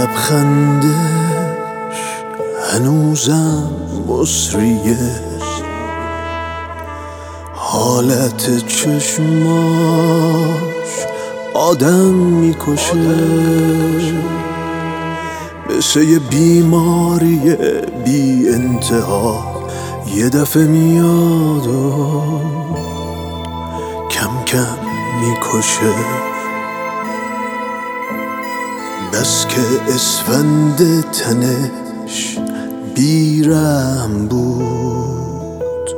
لبخندش هنوزم مصریه، حالت چشماش آدم میکشه، مثل یه بیماری بی انتها یه دفعه میاد و کم کم میکشه. بس که اسفند تنش بیرحم بود،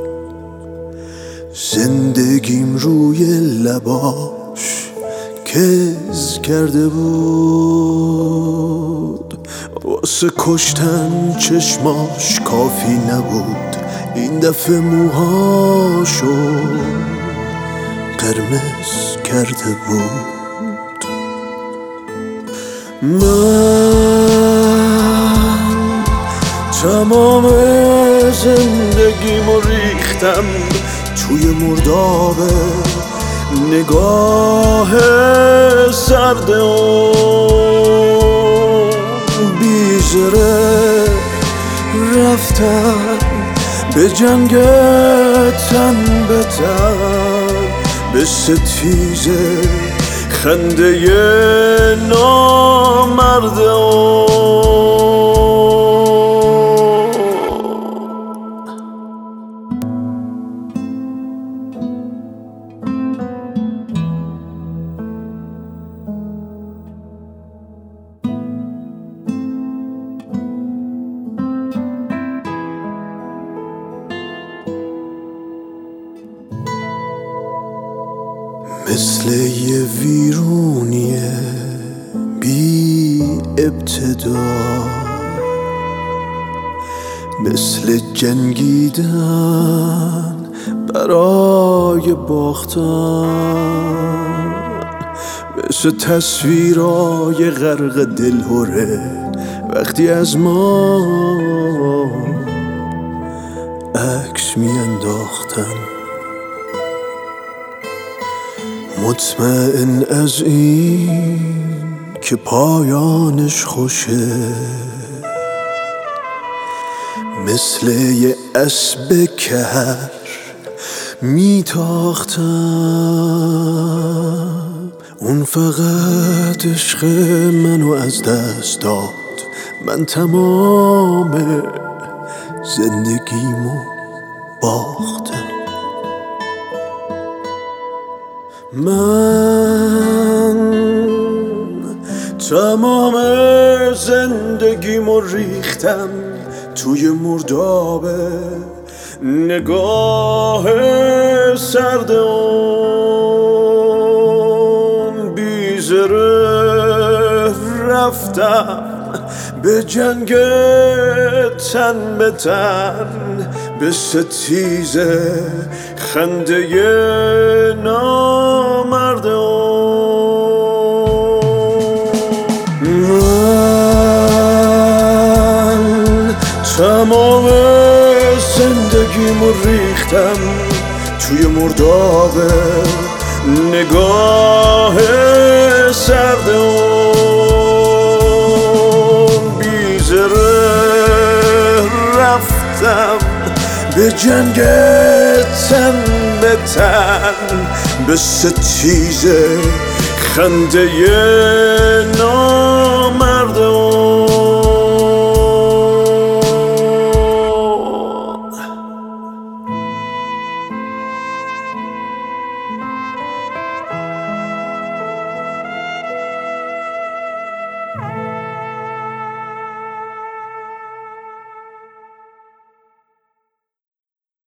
زندگیم روی لباش کز کرده بود. واسه کشتن چشماش کافی نبود، این دفعه موهاشو قرمز کرده بود. من تمام زندگیمو ریختم توی مرداب نگاه سرد اون بیزره. رفتم به جنگ تن به تن، به ستیزه خنده نامرد مثل یه ویرونیه بی ابتدا، مثل جنگیدن برای باختن، مثل تصویرای غرق دلهوره وقتی از ما عکس میانداختن. مطمئن از این که پایانش خوشه، مثل یه اسب کهر میتاختم. اون فقط عشق منو از دست داد، من تمام زندگیمو باختم. من تمام زندگیمو ریختم توی مرداب نگاه سرد اون بیزره. رفتم به جنگ تن به تن، به ستیزه خنده نامرد من تمام زندگیمو ریختم توی مرداب نگاه سرد اون بیزره. رفتم به جنگ تن به تن، به ستیزه خنده نامرد